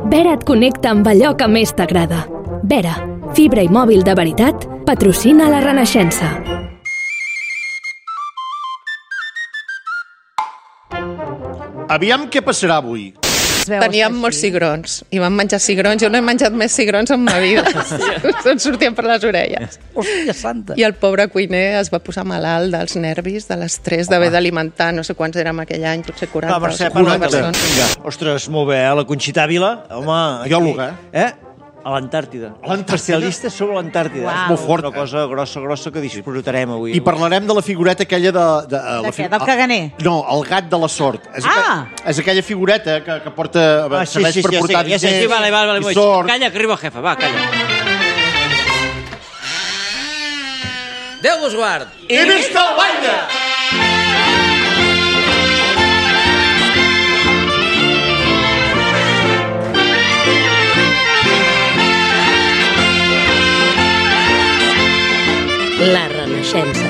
Vera et connecta amb allò que més t'agrada. Vera, fibra i mòbil de veritat, patrocina la Renaixença. Aviam què passarà avui. Teníem molts cigrons i vam menjar cigrons. Jo no he menjat més cigrons en ma vida. Se'n sortien per les orelles. Hòstia santa. I el pobre cuiner es va posar malalt dels nervis, de l'estrès d'haver d'alimentar, no sé quants érem aquell any, potser 40 o 50 persones. Ostres, molt bé, la Conxita Ávila, home... Biòloga, A l'Antàrtida. Especialistes sobre l'Antàrtida. Wow. És molt fort, una cosa grossa que disfrutarem avui. I parlarem de la figureta aquella de què? Del caganer? No, el gat de la sort. És aquella figureta que porta... serveix per portar diners sí, vale, i sort. Calla, que arriba el jefe, va, calla. Déu vos guard! I visca el Baida! La Renaixença.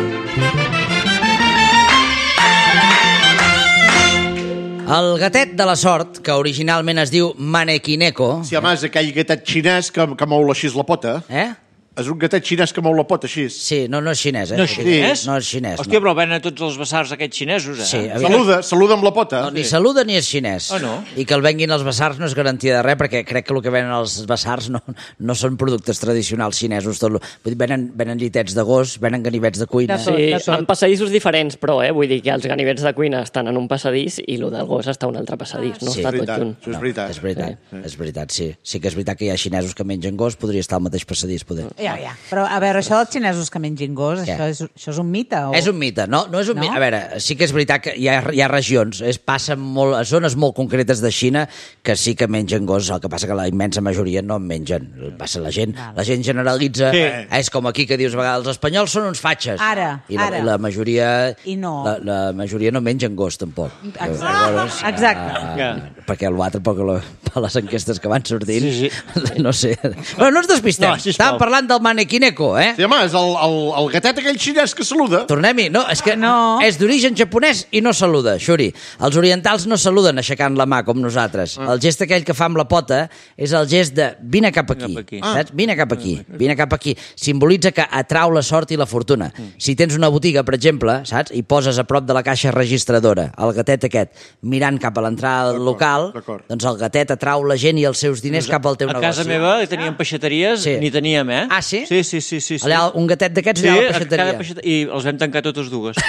El gatet de la sort, que originalment es diu Manekineko... Sí, home, és aquell gatet xinès que mou així la pota. És un gatet xinès que mou la pota així. Sí, no és xinès, No és xinès? No és xinès, Hòstia, però venen tots els basars aquests xinesos, Sí, saluda amb la pota. No, ni saluda ni és xinès. No? I que el venguin els basars no és garantia de res, perquè crec que el que venen els basars no són productes tradicionals xinesos. Vull dir, venen llitets de gos, venen ganivets de cuina. Sí, en passadissos diferents, però, vull dir que els ganivets de cuina estan en un passadís i el del gos està en un altre passadís, no està tot junt. Això és veritat. És veritat, sí. Sí que és veritat que hi ha xinesos que mengen gos, podria estar al mateix passadís, poder. Ja. Però, a veure, això dels xinesos que mengin gos, això és un mite? O... És un mite, no és un mite. A veure, sí que és veritat que hi ha regions, passa molt, a zones molt concretes de Xina que sí que mengen gos, el que passa que la immensa majoria no en mengen. Passa la gent generalitza, és com aquí que dius a vegades, els espanyols són uns fatxes. I la majoria... I no. La majoria no mengen gos, tampoc. Exacte. Perquè l'altre, per les enquestes que van sortint, no sé. Però no ens despistem, estàvem parlant del Manekineko, Sí, home, és el gatet aquell xinès que saluda. Tornem-hi. No, és que és d'origen japonès i no saluda, Xuri. Els orientals no saluden aixecant la mà com nosaltres. El gest aquell que fa amb la pota és el gest de vine cap aquí. Saps? Vine cap aquí. Simbolitza que atrau la sort i la fortuna. Si tens una botiga, per exemple, saps? I poses a prop de la caixa registradora el gatet aquest mirant cap a l'entrada del local, doncs el gatet atrau la gent i els seus diners cap al teu negoci. A casa meva teníem peixateries, n'hi teníem, Ah, sí? Sí. Allà un gatet d'aquests allà a la peixateria. I els vam tancar totes dues.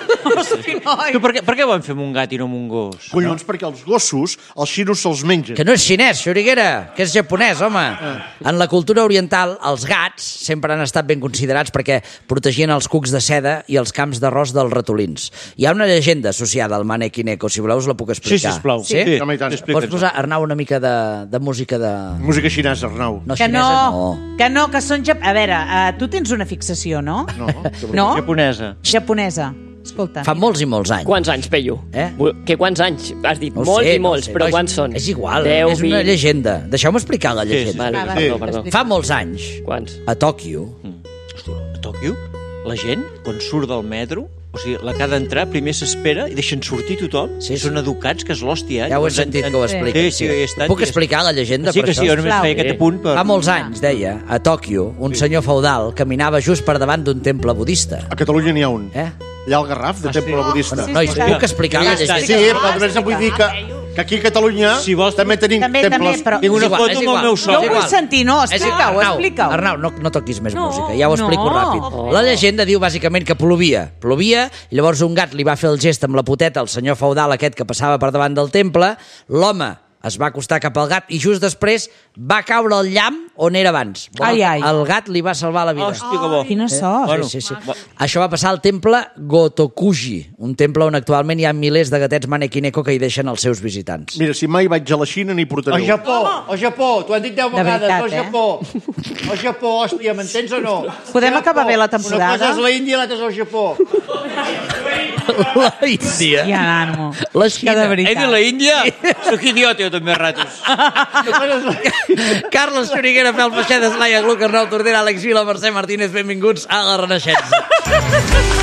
Tu per què ho vam fer amb un gat i no amb un gos? Collons, perquè els gossos, els xinos se'ls mengen. Que no és xinès, Xuriguera, que és japonès, home. En la cultura oriental, els gats sempre han estat ben considerats perquè protegien els cucs de seda i els camps d'arròs dels ratolins. Hi ha una llegenda associada al Manekineko, si voleu us la puc explicar. Sí, sisplau. Sí? Pots posar, Arnau, una mica de música de... Música xinesa, Arnau. No, xinesa no. Que són... A veure, tu tens una fixació, no? No. Japonesa. Escolta. Fa molts i molts anys. Quants anys, Peyu? Que quants anys? Has dit molts i molts, però quants són? És igual, 10, és una llegenda. Deixeu-me explicar la llegenda. Perdó. Fa molts anys, Quants? a Tòquio... A Tòquio, la gent, quan surt del metro, o sigui, la que ha d'entrar, primer s'espera i deixen sortir tothom. Són educats, que és l'hòstia. Ja ho he sentit que ho expliques. Sí, Puc explicar la llegenda? Sí, que sí, jo només feia aquest apunt. Fa molts anys, deia, a Tòquio, un senyor feudal caminava just per davant d'un temple budista. A Catalunya n'hi ha un. Allà al Garraf, de temple budista. Nois, puc explicar la llegenda? Sí, però només vull dir que aquí a Catalunya també tenim temples. Tinc una foto amb el meu Jo ho vull sentir, no, explica-ho. Arnau, no toquis més música, ja ho explico ràpid. La llegenda diu bàsicament que plovia, i llavors un gat li va fer el gest amb la poteta al senyor feudal aquest que passava per davant del temple, l'home es va acostar cap al gat i just després va caure el llamp on era abans. El gat li va salvar la vida. Hòstia, que bo. Quina sort. Sí. Això va passar al temple Gotokuji, un temple on actualment hi ha milers de gatets Manekineko que hi deixen els seus visitants. Mira, si mai vaig a la Xina n'hi portaré. Al Japó, t'ho han dit 10 vegades, al Japó. Al Japó, hòstia, m'entens o no? Podem acabar bé la temporada? Una cosa és la Índia i l'altra és el Japó. La Índia. Ja, nano. La Xina. He dit la Índia? Soc idiota, jo també, a ratos. Carles Xuriguera, Fel Feixeda, Laia Gluc, Arnau Tordera, Àlex Vila, Mercè Martínez, benvinguts a la Renaixença.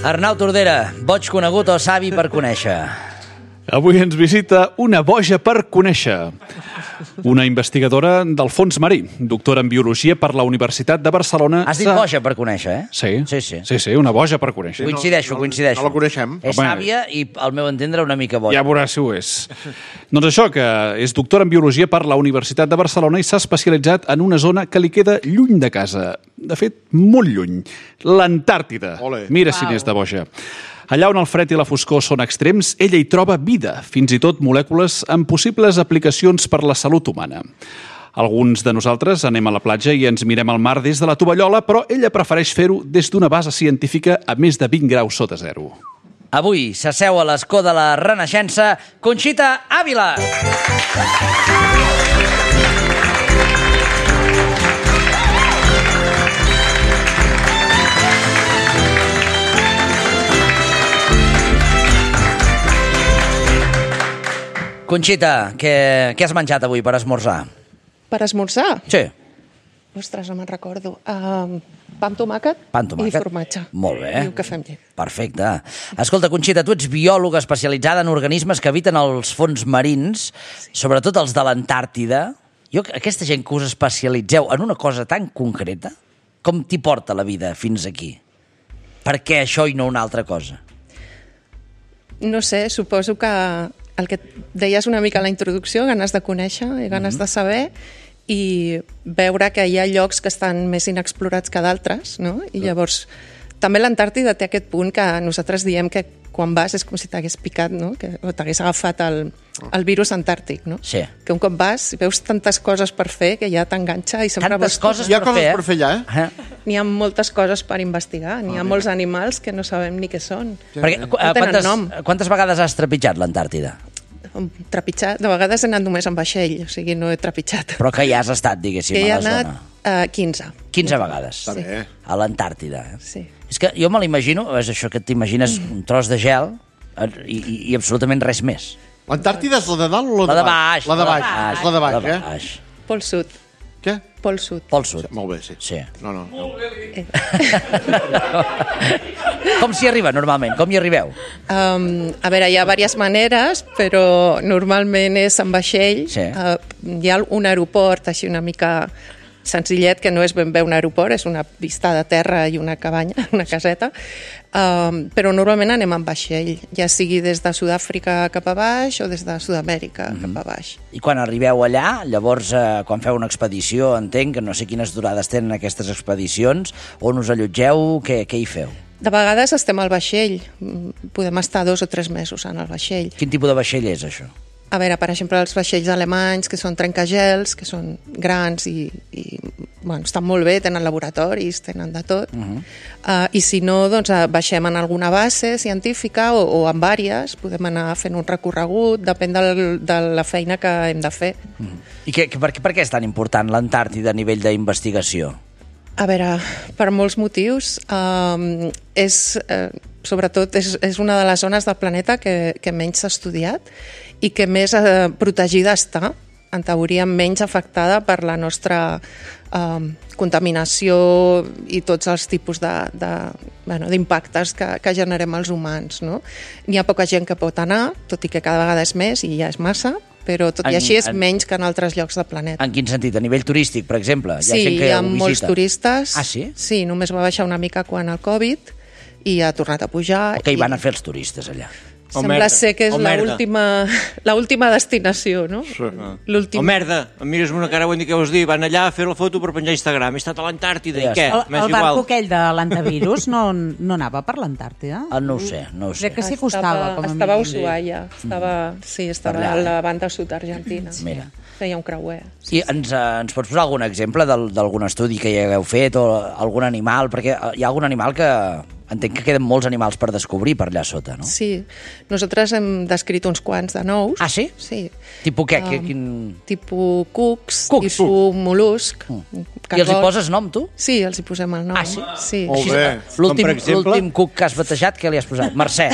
Arnau Tordera, boig conegut o savi per conèixer? Avui ens visita una boja per conèixer. Una investigadora del fons marí, doctora en Biologia per la Universitat de Barcelona. Has dit boja per conèixer, eh? Sí, una boja per conèixer. Coincideixo. No la coneixem. És sàvia i, al meu entendre, una mica boja. Ja veuràs si ho és. Doncs això, que és doctora en Biologia per la Universitat de Barcelona i s'ha especialitzat en una zona que li queda lluny de casa. De fet, molt lluny. L'Antàrtida. Mira si n'és de boja. Allà on el fred i la foscor són extrems, ella hi troba vida, fins i tot molècules amb possibles aplicacions per la salut humana. Alguns de nosaltres anem a la platja i ens mirem al mar des de la tovallola, però ella prefereix fer-ho des d'una base científica a més de 20 graus sota zero. Avui s'asseu a l'escó de la Renaixença Conxita Ávila. Conxita, què has menjat avui per esmorzar? Per esmorzar? Sí. Ostres, no me'n recordo. Pa amb tomàquet i formatge. Molt bé. I un cafè amb llet. Perfecte. Escolta, Conxita, tu ets biòloga especialitzada en organismes que habiten els fons marins, sobretot els de l'Antàrtida. Aquesta gent que us especialitzeu en una cosa tan concreta, com t'hi porta la vida fins aquí? Per què això i no una altra cosa? No sé, suposo que el que deies una mica a la introducció, ganes de conèixer i ganes de saber i veure que hi ha llocs que estan més inexplorats que d'altres, no? I llavors, també l'Antàrtida té aquest punt que nosaltres diem que quan vas és com si t'hagués picat, no? O t'hagués agafat el virus antàrtic, no? Sí. Que un cop vas i veus tantes coses per fer que ja t'enganxa i sempre tantes coses hi ha coses per fer allà, eh? N'hi ha moltes coses per investigar, n'hi ha molts animals que no sabem ni què són. Perquè, quantes vegades has trepitjat l'Antàrtida? Trepitjat, de vegades he anat només amb vaixell, o sigui, no he trepitjat. Però que hi has estat, diguéssim, que a la zona. He anat 15. 15 vegades. Sí. A l'Antàrtida. Sí. És que jo me l'imagino, és això que t'imagines un tros de gel i absolutament res més. L'Antàrtida és la de dalt o la de baix? La de baix. És la de baix, eh? Pol Sud. Què? Pol Sud. Pol Sud. Molt bé, sí. No. Molt bé. Com s'hi arriba, normalment? Com hi arribeu? A veure, hi ha diverses maneres, però normalment és amb vaixell. Sí. Hi ha un aeroport així una mica senzillet, que no és ben bé un aeroport, és una vista de terra i una cabanya, una caseta, però normalment anem amb vaixell, ja sigui des de Sud-àfrica cap a baix o des de Sud-amèrica cap a baix. I quan arribeu allà, llavors, quan feu una expedició, entenc que no sé quines durades tenen aquestes expedicions, on us allotgeu, què hi feu? De vegades estem al vaixell, podem estar 2 o 3 mesos en el vaixell. Quin tipus de vaixell és això? A veure, per exemple, els vaixells alemanys, que són trencagels, que són grans i bueno, estan molt bé, tenen laboratoris, tenen de tot. I si no, doncs baixem en alguna base científica o en vàries, podem anar fent un recorregut, depèn de la feina que hem de fer. I per què és tan important l'Antàrtida a nivell d'investigació? A veure, per molts motius. Sobretot és una de les zones del planeta que menys s'ha estudiat i que més protegida està, en teoria menys afectada per la nostra contaminació i tots els tipus d'impactes que generem els humans. No? N'hi ha poca gent que pot anar, tot i que cada vegada és més i ja és massa, però tot i així és menys que en altres llocs del planeta. En quin sentit? A nivell turístic, per exemple? Sí, hi ha molts turistes. Ah, sí? Sí, només va baixar una mica quan el Covid i ha tornat a pujar. Què hi van a fer els turistes allà? Sembla ser que és l'última destinació, no? Sí. O merda, em mires una cara, què vols dir? Van allà a fer la foto per penjar a Instagram. He estat a l'Antàrtida, i què? El barco aquell de l'antivirus no anava per l'Antàrtida? No ho sé. Crec que s'hi costava, com a mínim. Estava a Ushuaia, estava a la banda sud argentina. Mira. Feia un creuer. I ens pots posar algun exemple d'algun estudi que hi hagueu fet o algun animal? Perquè hi ha algun animal que... Entenc que queden molts animals per descobrir per allà sota, no? Sí. Nosaltres hem descrit uns quants de nous. Ah, sí? Sí. Tipus què? Tipus cucs, tipus mol·lusc. I els hi poses nom, tu? Sí, els hi posem el nom. Ah, sí? Sí. Molt bé. L'últim cuc que has batejat, què li has posat? Mercè.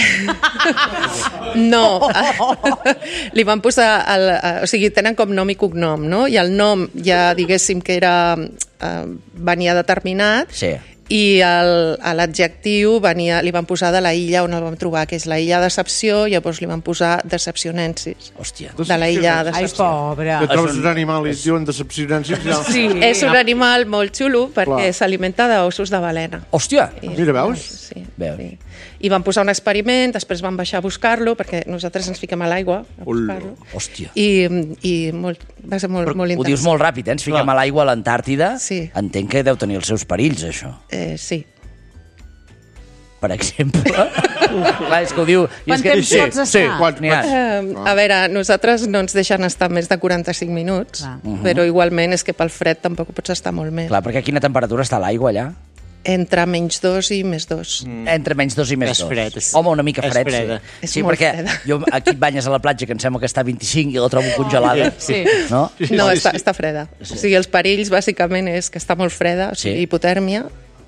No. Li van posar... O sigui, tenen com nom i cognom, no? I el nom ja diguéssim que venia determinat. Sí. i l'adjectiu li van posar de la illa on el vam trobar, que és la illa Decepció, i llavors li van posar Decepcionensis. Hòstia. De la illa Decepció. Ai, pobre. Que trobes un animal i et diuen Decepcionensis. Sí. És un animal molt xulo perquè s'alimenta d'ossos de balena. Hòstia! Mira, veus? Sí. Veus? I van posar un experiment, després van baixar a buscar-lo, perquè nosaltres ens fiquem a l'aigua a buscar-lo. Hòstia. I va ser molt interessant. Ho dius molt ràpid, Ens fiquem a l'aigua a l'Antàrtida. Sí. Entenc que deu tenir els seus perills, això. Sí. Per exemple. Clar, és que ho diu... Quant temps pots estar? A veure, nosaltres no ens deixen estar més de 45 minuts, però igualment és que pel fred tampoc pots estar molt més. Clar, perquè a quina temperatura està l'aigua allà? Entre -2 i +2. Entre -2 i +2. És fred. Home, una mica fred, sí. És Sí, molt perquè freda. jo aquí et banyes a la platja, que em sembla que està a 25 i la trobo congelada. Sí. No? No, està freda. O sigui, els perills bàsicament és que està molt freda, o sigui, hipotèrmia,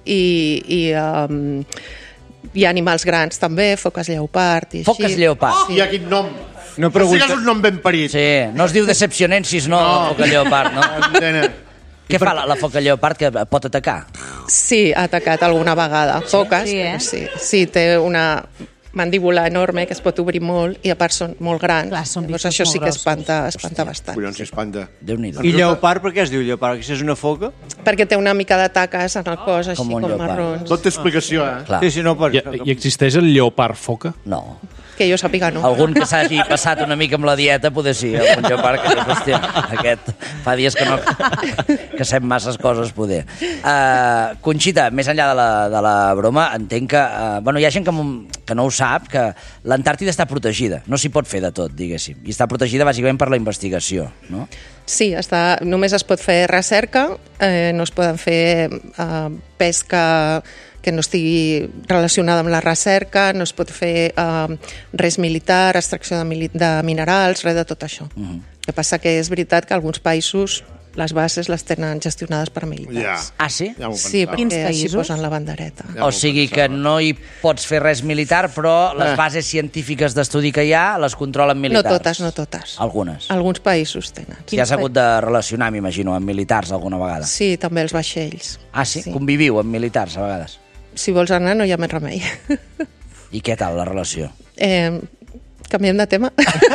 i hi ha animals grans també, foques lleopard i així. Foques lleopard. I aquest nom. No Que sigues un nom ben parit. Sí, no es diu Decepcionensis, no, la foca lleopard, no? Entena. Què fa la foca lleopard que pot atacar? Sí, ha atacat alguna vegada. Foques, Sí, però sí. Sí, té una mandíbula enorme que es pot obrir molt i a part són molt grans. Clar, són Llavors bichos això sí molt que grossos. espanta bastant. Collons, si espanta. Déu-n'hi-do. I lleopard, per què es diu lleopard? Que si és una foca? Perquè té una mica de taques en el cos, així Com un com lleopard. marrons. Tot té explicació, Clar. Sí, no, per... I existeix el lleopard foca? No. Que jo sàpiga, no. Algun que s'hagi passat una mica amb la dieta, poder sí. Algun lleopard que dius, hòstia, aquest fa dies que no... que sap masses coses, poder. Conxita, més enllà de la broma, entenc que... bueno, hi ha gent que no ho sap, que l'Antàrtida està protegida. No s'hi pot fer de tot, diguéssim. I està protegida bàsicament per la investigació, no? Sí, només es pot fer recerca, no es poden fer pesca que no estigui relacionada amb la recerca, no es pot fer res militar, extracció de minerals, res de tot això. El que passa que és veritat que alguns països les bases les tenen gestionades per militars. Ah, sí? Ja m'ho Sí, pensava. Quins perquè així països? posen la bandereta. O sigui que no hi pots fer res militar, però les bases científiques d'estudi que hi ha les controlen No militars. totes, no totes. Algunes. Alguns països tenen. Ja s'ha hagut de relacionar, m'imagino, amb militars alguna vegada. Sí, també els vaixells. Ah, sí? Conviviu amb militars a vegades. Si vols anar, no hi ha més remei. I què tal la relació? Canviem de tema?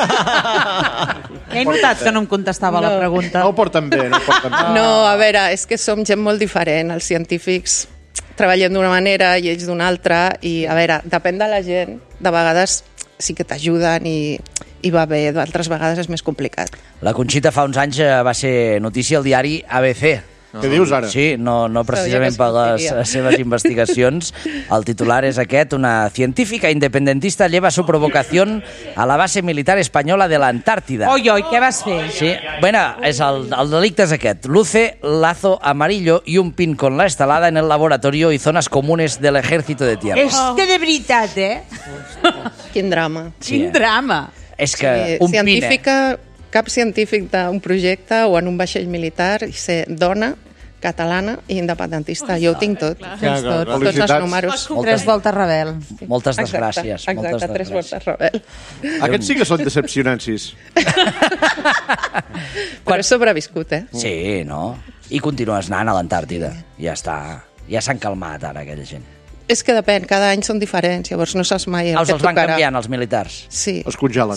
He notat que no em contestava la pregunta. No ho porten bé, no ho porten bé. No, a veure, és que som gent molt diferent. Els científics treballem d'una manera i ells d'una altra, i a veure, depèn de la gent. De vegades sí que t'ajuden i va bé, d'altres vegades és més complicat. La Conxita fa uns anys va ser notícia al diari ABC. Què dius ara? Sí, no precisament Sabia per que es les sortiria. seves investigacions. El titular és aquest: una científica independentista lleva su provocación a la base militar española de la Antártida. Oi, què vas fer? Sí, bueno, el delicte és aquest. Luce lazo amarillo y un pin con la estelada en el laboratorio y zonas comunes del ejército de tierra. És que de veritat, Quin drama. Quin drama. És que un pin... Cap científic d'un projecte o en un vaixell militar i ser dona, catalana i independentista. Jo ho tinc tot. Tens tot. Tots els números. Tres voltes rebel. Moltes desgràcies. Exacte, tres voltes rebel. Aquests sí que són decepcionancis. Però he sobreviscut, Sí, no? I continues anant a l'Antàrtida. Ja està. Ja s'han calmat ara aquella gent. És que depèn, cada any són diferents, llavors no saps mai el que Els van tocarà. canviant, els militars. Sí. Els congelen.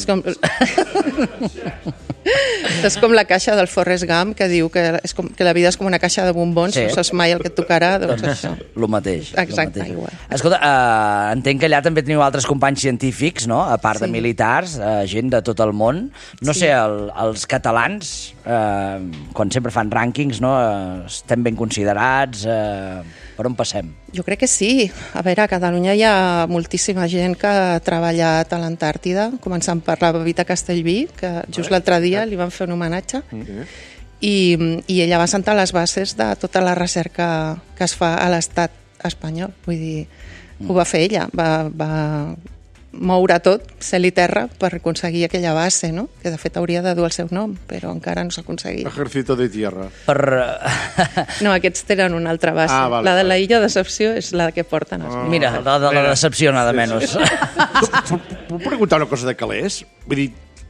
És com la caixa del Forrest Gump, que diu que la vida és com una caixa de bombons, no saps mai el que et tocarà, doncs això. Lo mateix. Exacte, igual. Escolta, entenc que allà també teniu altres companys científics, no? A part de militars, gent de tot el món. No sé, els catalans, quan sempre fan rànquings, no? Estem ben considerats. Per on passem? Jo crec que sí. A veure, a Catalunya hi ha moltíssima gent que ha treballat a l'Antàrtida, començant per la Bebita Castellví, que just l'altre dia li van fer un homenatge, i ella va sentar les bases de tota la recerca que es fa a l'estat espanyol. Vull dir, ho va fer ella, va moure tot, cel i terra, per aconseguir aquella base, no? Que de fet hauria de dur el seu nom, però encara no s'ha aconseguit. Ejército de tierra. No, aquests tenen una altra base. Vale, la de la Illa Decepció és la que porten els Mira, la decepció, nada menos. Puc preguntar una cosa de calés? Vull dir,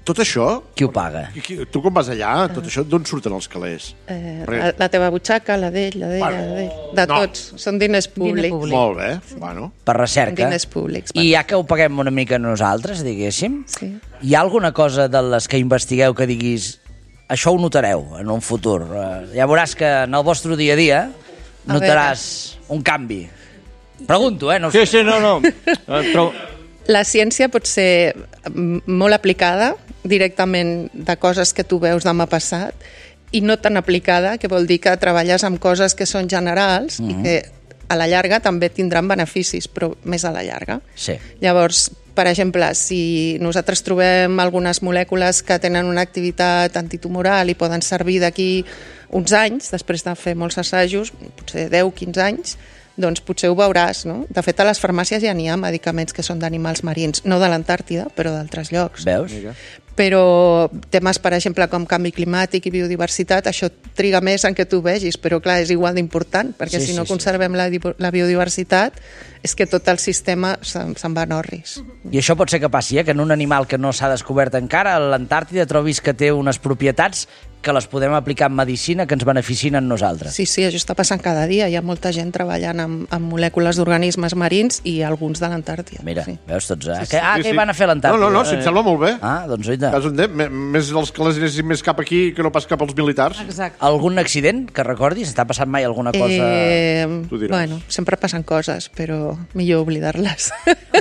Tot això? Qui ho paga? Tu quan vas allà, tot això, d'on surten els calés? La teva butxaca, la d'ell, de tots. Són diners públics. Molt bé, bueno. Per recerca. Diners públics. I ja que ho paguem una mica nosaltres, diguéssim, Sí. hi ha alguna cosa de les que investigueu que diguis això ho notareu en un futur? Ja veuràs que en el vostre dia a dia notaràs un canvi. Pregunto, no? Sí, no. Però... La ciència pot ser molt aplicada directament de coses que tu veus demà passat i no tan aplicada, que vol dir que treballes amb coses que són generals i que a la llarga també tindran beneficis, però més a la llarga. Sí. Llavors, per exemple, si nosaltres trobem algunes molècules que tenen una activitat antitumoral i poden servir d'aquí uns anys, després de fer molts assajos, potser 10-15 anys, doncs potser ho veuràs, no? De fet, a les farmàcies ja n'hi ha medicaments que són d'animals marins, no de l'Antàrtida, però d'altres llocs. Veus? Però temes, per exemple, com canvi climàtic i biodiversitat, això triga més en què tu vegis, però clar, és igual d'important, perquè si no conservem la biodiversitat, és que tot el sistema se'n va en orris. I això pot ser que passi, que en un animal que no s'ha descobert encara, a l'Antàrtida trobis que té unes propietats que les podem aplicar en medicina que ens beneficien a nosaltres. Sí, això està passant cada dia. Hi ha molta gent treballant amb molècules d'organismes marins i alguns de l'Antàrtida. Mira, sí. veus tots? Què hi van a fer a l'Antàrtida? No, si em sembla molt bé. Doncs oita. Més els que les anessin més cap aquí que no pas cap als militars. Exacte. Algun accident que recordis? Està passant mai alguna cosa... Tu diràs. Bueno, sempre passen coses, però millor oblidar-les.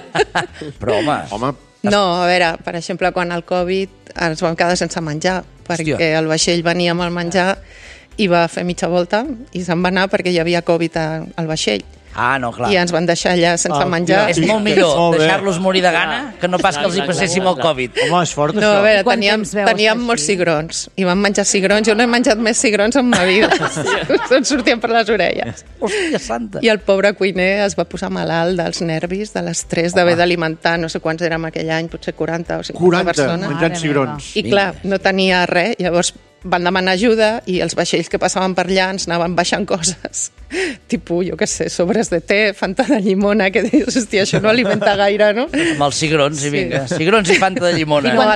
Però, home... No, a veure, per exemple, quan el Covid ens vam quedar sense menjar, perquè el vaixell venia amb el menjar i va fer mitja volta i se'n va anar perquè hi havia Covid al vaixell. Ah, no, clar. I ens van deixar allà sense menjar. És molt millor deixar-los morir de gana que no pas que els hi passéssim el Covid. Home, és fort, no, això. A veure, teníem molts cigrons i vam menjar cigrons. Jo no he menjat més cigrons en ma vida. Se'n sortien per les orelles. Hòstia santa. I el pobre cuiner es va posar malalt dels nervis, de l'estrès d'haver d'alimentar, no sé quants érem aquell any, potser 40 o 50 persones. 40, menjant cigrons. I clar, no tenia res, llavors van demanar ajuda i els vaixells que passaven per allà ens anaven baixant coses, tipus, jo què sé, sobres de té, Fanta de llimona, que dius, hòstia, això no alimenta gaire, no? Amb els cigrons, i vinga, cigrons i Fanta de llimona. No,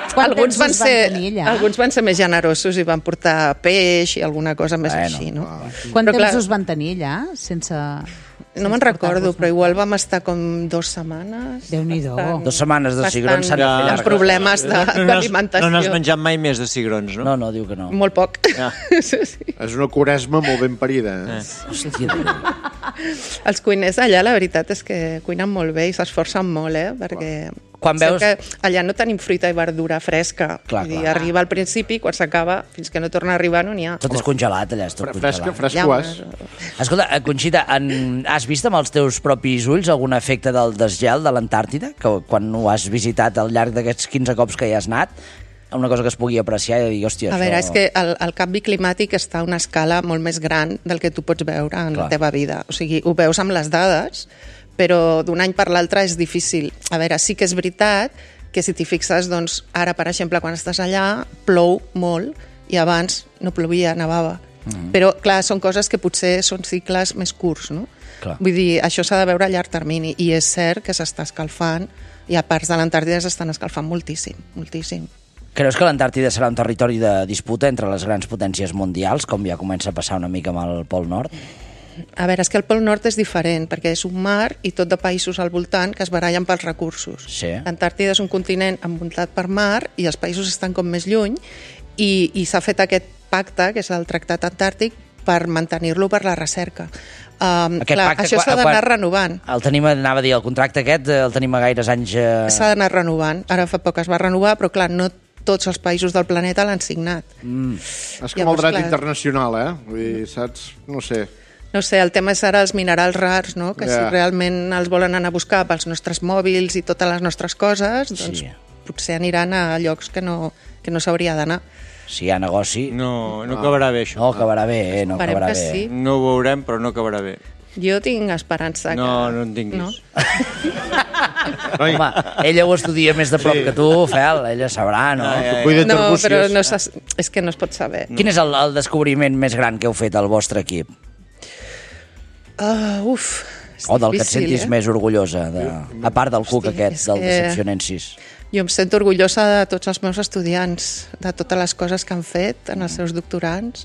alguns van ser més generosos i van portar peix i alguna cosa més així, no? Quant temps us van tenir allà, sense... No me'n recordo, però igual vam estar com 2 setmanes. Déu-n'hi-do. 2 setmanes de cigrons s'han de fer llargues. Problemes d'alimentació. No n'has menjat mai més de cigrons, no? No, diu que no. Molt poc. Sí. És una quaresma molt ben parida. Hòstia. Els cuiners allà, la veritat és que cuinen molt bé i s'esforcen molt, perquè... Quan veus... que allà no tenim fruita i verdura fresca. Vull dir, arriba al principi, quan s'acaba, fins que no torna a arribar no n'hi ha. Tot és congelat, allà, és tot congelat. Fresquàs. Escolta, Conxita, has vist amb els teus propis ulls algun efecte del desgel de l'Antàrtida? Que quan ho has visitat al llarg d'aquests 15 cops que hi has anat, una cosa que es pugui apreciar i dir, hòstia, això... A veure, és que el canvi climàtic està a una escala molt més gran del que tu pots veure en la teva vida. O sigui, ho veus amb les dades, però d'un any per l'altre és difícil. A veure, sí que és veritat que si t'hi fixes, doncs, ara, per exemple, quan estàs allà, plou molt i abans no plovia, nevava. Però, clar, són coses que potser són cicles més curts, no? Clar. Vull dir, això s'ha de veure a llarg termini i és cert que s'està escalfant i a parts de l'Antàrtida s'estan escalfant moltíssim, moltíssim. Creus que l'Antàrtida serà un territori de disputa entre les grans potències mundials, com ja comença a passar una mica amb el Pol Nord? A veure, és que el Pol Nord és diferent, perquè és un mar i tot de països al voltant que es barallen pels recursos. Sí. L'Antàrtida és un continent envoltat per mar i els països estan com més lluny i s'ha fet aquest pacte, que és el Tractat Antàrtic, per mantenir-lo per la recerca. Això s'ha d'anar renovant. Anava a dir, el contracte aquest el tenim a gaires anys... S'ha d'anar renovant. Ara fa poc es va renovar, però clar, no tots els països del planeta l'han signat. És com el dret internacional, Vull dir, saps? No sé. No sé, el tema és ara els minerals rars, no? Que si realment els volen anar a buscar pels nostres mòbils i totes les nostres coses, doncs potser aniran a llocs que no s'hauria d'anar. Si hi ha negoci... No acabarà bé, això. No acabarà bé, no acabarà bé. Sí. No ho veurem, però no acabarà bé. Jo tinc esperança. No en tinguis. No? Home, ella ho estudia més de prop que tu, Fel, ella sabrà, no? No, però és que no es pot saber. Quin és el descobriment més gran que heu fet al vostre equip? O del que et sentis més orgullosa, a part del cuc aquest, del Decepcionensis. Jo em sento orgullosa de tots els meus estudiants, de totes les coses que han fet en els seus doctorants.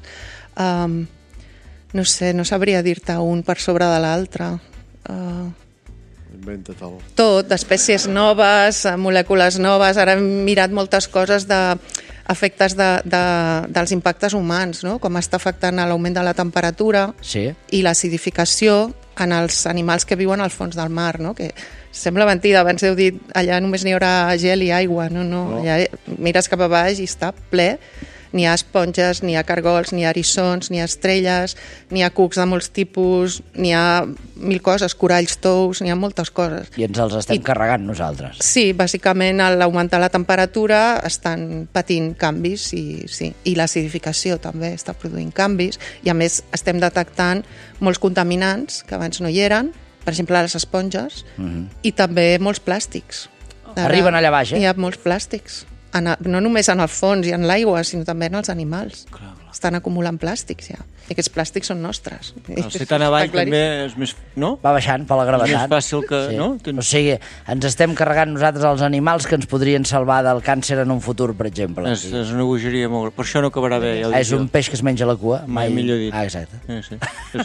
No sé, no sabria dir-te un per sobre de l'altre. Inventa tal. Tot, d'espècies noves, molècules noves. Ara hem mirat moltes coses d'efectes dels impactes humans, no? Com està afectant l'augment de la temperatura i l'acidificació en els animals que viuen al fons del mar, no? Que sembla mentida, abans heu dit allà només n'hi haurà gel i aigua, no. Allà mires cap a baix i està ple. N'hi ha esponges, n'hi ha cargols, n'hi ha eriçons, n'hi ha estrelles, n'hi ha cucs de molts tipus, n'hi ha mil coses, coralls tous, n'hi ha moltes coses. I ens els estem carregant nosaltres. Sí, bàsicament a l'augmentar la temperatura estan patint canvis i l'acidificació també està produint canvis i a més estem detectant molts contaminants que abans no hi eren, per exemple les esponges, i també molts plàstics. Arriben allà baix, Hi ha molts plàstics. No només en el fons i en l'aigua, sinó també en els animals. Estan acumulant plàstics, ja. I aquests plàstics són nostres. Si tan avall també és més... No? Va baixant per la gravetat. És més fàcil que... No? O sigui, ens estem carregant nosaltres els animals que ens podrien salvar del càncer en un futur, per exemple. És una bogeria molt... Per això no acabarà bé. Ja és un peix que es menja la cua. Mai millor dit. Ah, exacte. Sí.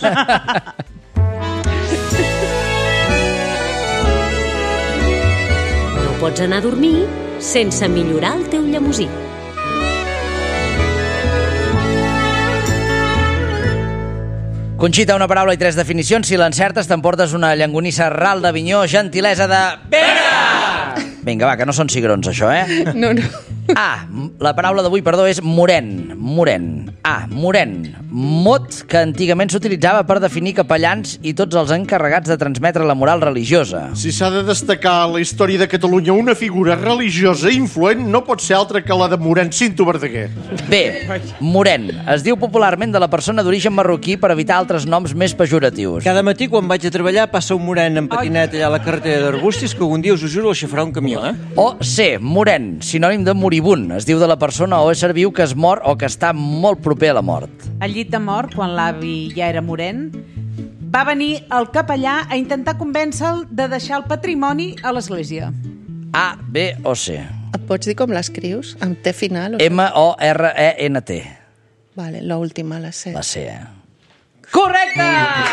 No pots anar a dormir sense millorar el teu llemosí. Conxita, una paraula i 3 definicions. Si l'encertes, t'emportes una llangonissa ral d'Avinyó, gentilesa de... Vinga, va, que no són cigrons, això, No. La paraula d'avui, és moren. Moren. Mot que antigament s'utilitzava per definir capellans i tots els encarregats de transmetre la moral religiosa. Si s'ha de destacar a la història de Catalunya una figura religiosa influent, no pot ser altra que la de Morent Cinto Verdaguer. Bé, moren. Es diu popularment de la persona d'origen marroquí per evitar altres noms més pejoratius. Cada matí, quan vaig a treballar, passa un morent en patinet allà a la carretera d'Arbustis que algun dia, us ho juro, aixafarà un camió, O C, moren, sinònim de moribund. Es diu de la persona o ésser viu que es mor o que està molt proper a la mort. Al llit de mort, quan l'avi ja era morent, va venir el capellà a intentar convèncer-lo de deixar el patrimoni a l'església. A, B o C? Et pots dir com l'escrius? Amb T final? M-O-R-E-N-T. Vale, l'última, la C. La C, Correcte!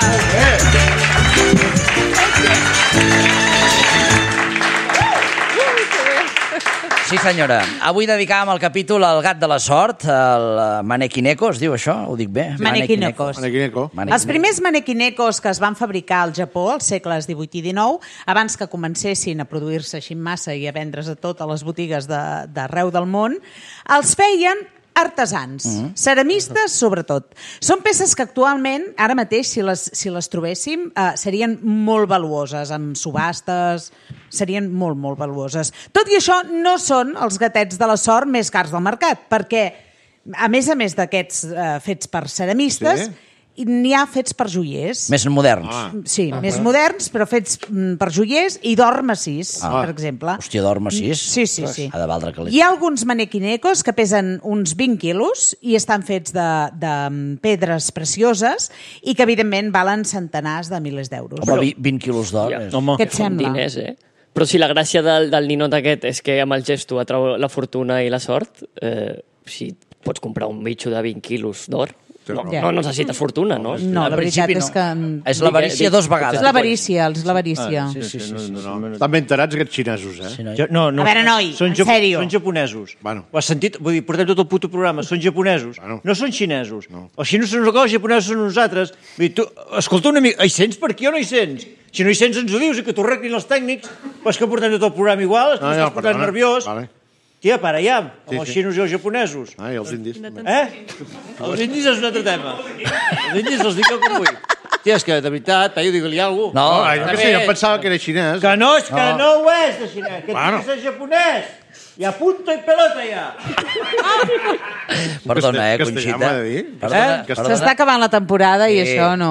Sí, senyora. Avui dedicàvem el capítol al gat de la sort, el manequineko, es diu això? Ho dic bé? Manequinekos. Manequineko. Els primers manequinekos que es van fabricar al Japó als segles XVIII i XIX, abans que comencessin a produir-se així en massa i a vendre's a totes les botigues d'arreu del món, els feien artesans, ceramistes sobretot. Són peces que actualment, ara mateix, si les trobéssim, serien molt valuoses, amb subhastes, serien molt, molt valuoses. Tot i això, no són els gatets de la sort més cars del mercat, perquè, a més d'aquests fets per ceramistes, n'hi ha fets per joiers. Més moderns. Sí, més moderns, però fets per joiers i d'or massís, per exemple. Hòstia, d'or massís? Sí. Ha de valdre calés. Hi ha alguns manequinekos que pesen uns 20 quilos i estan fets de pedres precioses i que, evidentment, valen centenars de milers d'euros. Home, 20 quilos d'or. Què et sembla? Diners, Però si la gràcia del ninot aquest és que amb el gesto atrau la fortuna i la sort, si pots comprar un bitxo de 20 quilos d'or, no necessites fortuna, no? No, la veritat és que... És l'avarícia 2 vegades. És l'avarícia. Sí. Estan ben tarats aquests xinesos, No. A veure, noi, en sèrio. Són japonesos. Bueno. Ho has sentit? Vull dir, portem tot el puto programa. Són japonesos. No són xinesos. Els xinesos són els japonesos són nosaltres. Vull dir, tu, escolta una mica, hi sents per aquí o no hi sents? Si no hi sents ens ho dius i que t'ho arreglin els tècnics, però és que portem tot el programa igual, estàs portant nerviós. Tia, para ja, amb els xinos i els japonesos. I els indis. Els indis és un altre tema. Els indis els dic com vull. Tia, és que de veritat, digue-li alguna cosa. No, jo pensava que era xinès. Que no ho és de xinès, que és japonès. I a punto i pelota ja. Perdona, Conxita. S'està acabant la temporada i això no...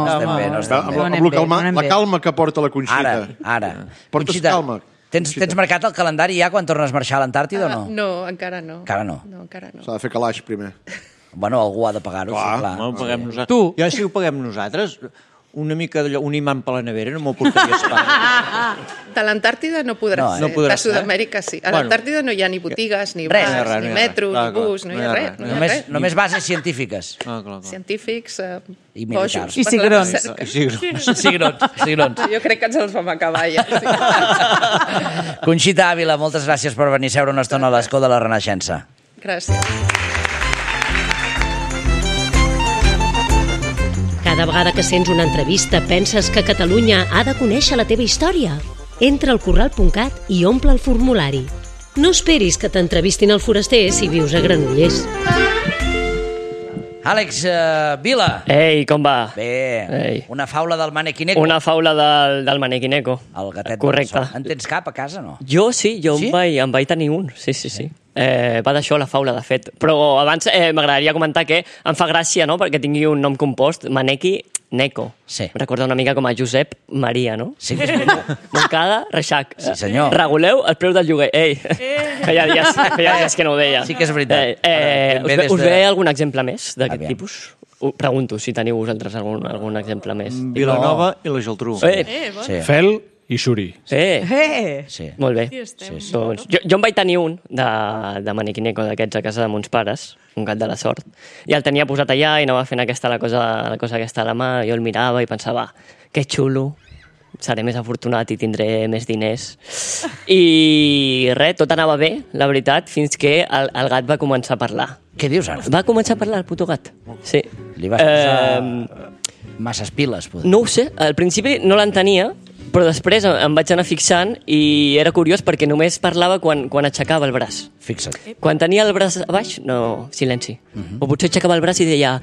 La calma que porta la Conxita. Ara. Portes calma. Tens marcat el calendari ja quan tornes a marxar a l'Antàrtida o no? No, encara no. Encara no? No, encara no. S'ha de fer calaix primer. Bueno, algú ha de pagar-ho. No ho paguem nosaltres. Tu? Ja sí ho paguem nosaltres. una mica un imant per la nevera, no m'ho portaries pas. De l'Antàrtida no podràs ser. De Sud-amèrica sí. A l'Antàrtida no hi ha ni botigues, ni bars, ni metro, ni bus, no hi ha res. Només bases científiques. Científics, i militars. I cigrons. Cigrons. Jo crec que ens els vam acabar ja. Conxita Ávila, moltes gràcies per venir a seure una estona a l'escó de la Renaixença. Gràcies. Cada vegada que sents una entrevista penses que Catalunya ha de conèixer la teva història. Entra al corral.cat i omple el formulari. No esperis que t'entrevistin al Foraster si vius a Granollers. Àlex Vila. Ei, com va? Bé. Una faula del Manequineco. Una faula del Manequineco. El gatet. Correcte. En tens cap a casa, no? Jo sí, em vaig tenir un. Sí. Va d'això la faula, de fet. Però abans m'agradaria comentar que em fa gràcia, no?, perquè tingui un nom compost, Manequineco. Sí. Recorda una mica com a Josep Maria, no? Sí que és veritat. Montcada, Reixac. Sí, senyor. Reguleu el preu del lloguer. Ei, feia dies que no ho deia. Sí que és veritat. Us ve algun exemple més d'aquest tipus? Pregunto si teniu vosaltres algun exemple més. Vilanova i la Geltrú. Fel i Xuri. Sí. Molt bé. Doncs, jo en vaig tenir un de Manequineco d'aquests a casa de mons pares, un gat de la sort, i el tenia posat allà i anava fent la cosa aquesta a la mà, jo el mirava i pensava, que xulo, seré més afortunat i tindré més diners. I res, tot anava bé, la veritat, fins que el gat va començar a parlar. Què dius ara? Va començar a parlar el puto gat. Sí. Li vas posar masses piles, potser. No ho sé, al principi no l'entenia, però després em vaig anar fixant i era curiós perquè només parlava quan aixecava el braç. Fixa't. Quan tenia el braç a baix, no, silenci. O potser aixecava el braç i deia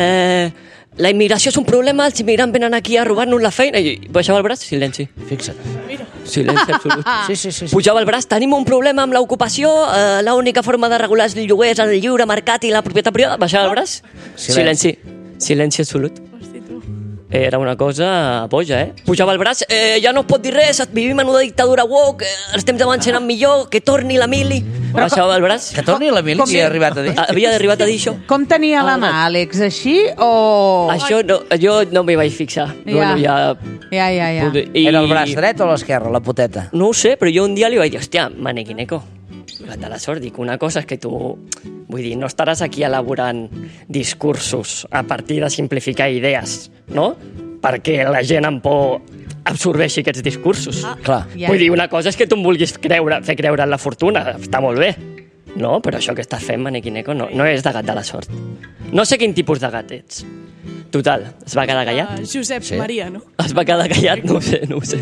la immigració és un problema, els immigrants venen aquí a robar-nos la feina, i baixava el braç, silenci. Fixa't. Silenci absolut. Sí. Pujava el braç, tenim un problema amb l'ocupació, l'única forma de regular els lloguers és el lliure mercat i la propietat privada. Baixava el braç, silenci. Silenci absolut. Era una cosa boja, Pujava el braç, ja no es pot dir res, vivim en una dictadura woke, els temps d'abans eren millor, que torni la mili. Baixava el braç. Que torni la mili, havia arribat a dir. Havia arribat a dir això. Com tenia la mà, Àlex, així o...? Això no, jo no m'hi vaig fixar. Ja. Era el braç dret o l'esquerra, la poteta? No ho sé, però jo un dia li vaig dir, hòstia, Manequineco, gat de la sort, dic, una cosa és que tu, vull dir, no estaràs aquí elaborant discursos a partir de simplificar idees, no? Perquè la gent amb por absorbeixi aquests discursos. Clar. Vull dir, una cosa és que tu em vulguis fer creure en la fortuna, està molt bé, no? Però això que estàs fent, Manequineco, no és de gat de la sort. No sé quin tipus de gat ets. Total, es va quedar callat. Josep Maria, no? Es va quedar callat, no ho sé.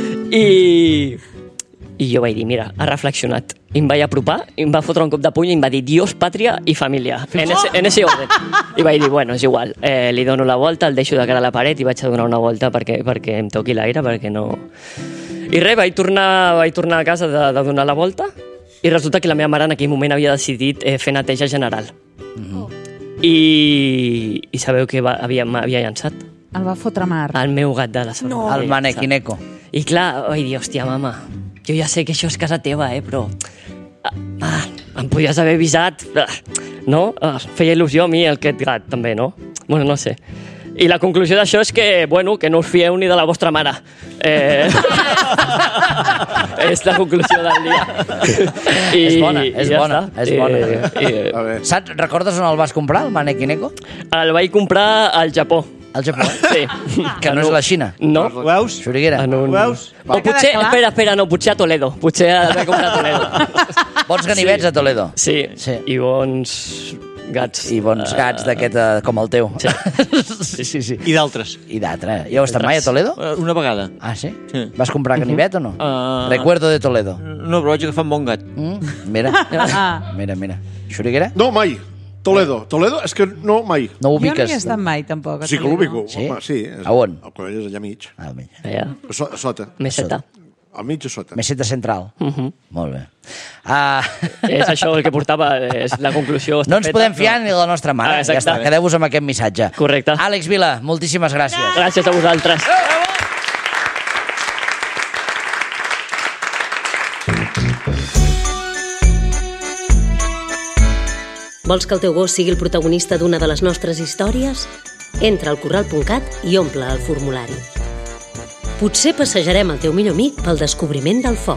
I jo vaig dir, mira, ha reflexionat. I em vaig apropar, i em va fotre un cop de puny i em va dir Dios, pàtria i família, en ese orden. I vaig dir, bueno, és igual, li dono la volta, el deixo de cara a la paret i vaig a donar una volta perquè em toqui l'aire, perquè no... I res, vaig tornar a casa de donar la volta i resulta que la meva mare en aquell moment havia decidit fer neteja general. I sabeu què m'havia llançat? El va fotre mar. El meu gat de la sort. No. El Manequineco. I clar, vaig dir, hòstia, mama, jo ja sé que això és casa teva, però... em podies haver avisat, no? Feia il·lusió a mi aquest gat, també, no? Bueno, no sé. I la conclusió d'això és que, bueno, que no us fieu ni de la vostra mare. És la conclusió del dia. És bona. Saps, recordes on el vas comprar, el Manequineco? El vaig comprar al Japó. Al Japó? Sí. Que no és la Xina? No. Veus? Xuriguera? Veus? O potser, espera, no, potser a Toledo. Potser el vaig comprar a Toledo. Bons ganivets a Toledo? Sí, i bons gats. I bons gats d'aquest, com el teu. Sí. I d'altres. I d'altres. Ja heu estat mai a Toledo? Una vegada. Ah, sí? Vas comprar ganivet o no? Recuerdo de Toledo. No, però vaig agafar un bon gat. Mira. Xuriguera? No, mai. Toledo, és que no, mai. No ho ubiques? Jo no hi he estat mai, tampoc. Sí que l'ubico. Sí? Home, sí. A on? El col·legi és allà mig. Al mig. A sota. Meseta. Al mig o sota. Meseta central. Molt bé. És això el que portava, és la conclusió. No ens podem fiar ni de la nostra mare. Ja està, quedeu-vos amb aquest missatge. Correcte. Àlex Vila, moltíssimes gràcies. Gràcies a vosaltres. Vols que el teu gos sigui el protagonista d'una de les nostres històries? Entra al corral.cat i omple el formulari. Potser passejarem el teu millor amic pel descobriment del foc.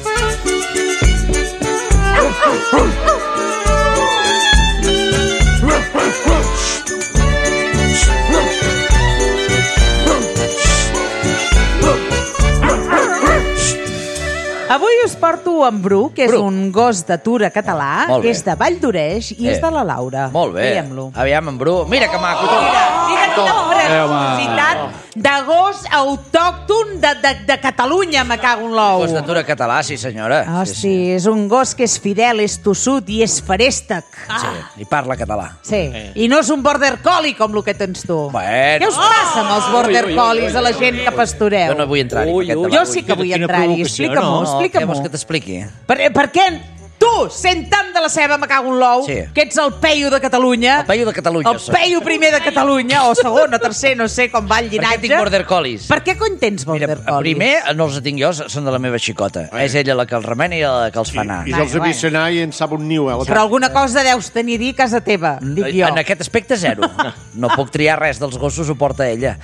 Avui us porto en Bru, que és un gos d'atura català, que és de Vall d'Oreix i és de la Laura. Molt bé. Veiem-lo. Aviam, en Bru. Mira que maco. Mira quina preciositat de gos autòcton de Catalunya, me cago en l'ou. Gos d'atura català, sí senyora. Hosti, és un gos que és fidel, és tossut i és feréstec. Sí, i parla català. Sí, i no és un border collie com el que tens tu. Bueno. Què us passa amb els border collies a la gent que pastoreu? Jo no vull entrar-hi. Jo sí que vull entrar-hi. Explica-m'ho, explica-m'ho. Què vols que t'expliqui? Per què tu, sent tant de la ceba, me cago en l'ou, que ets el peio de Catalunya... El peio de Catalunya. El peio primer de Catalunya, o segon, o tercer, no sé com va el llinatge. Per què tinc border collies? Per què cony tens border collies? Primer, no els tinc jo, són de la meva xicota. És ella la que els remena i la que els fa anar. I els avisa anar i en sap un niu. Però alguna cosa deus tenir a dir a casa teva, dic jo. En aquest aspecte, zero. No puc triar res dels gossos, ho porta ella.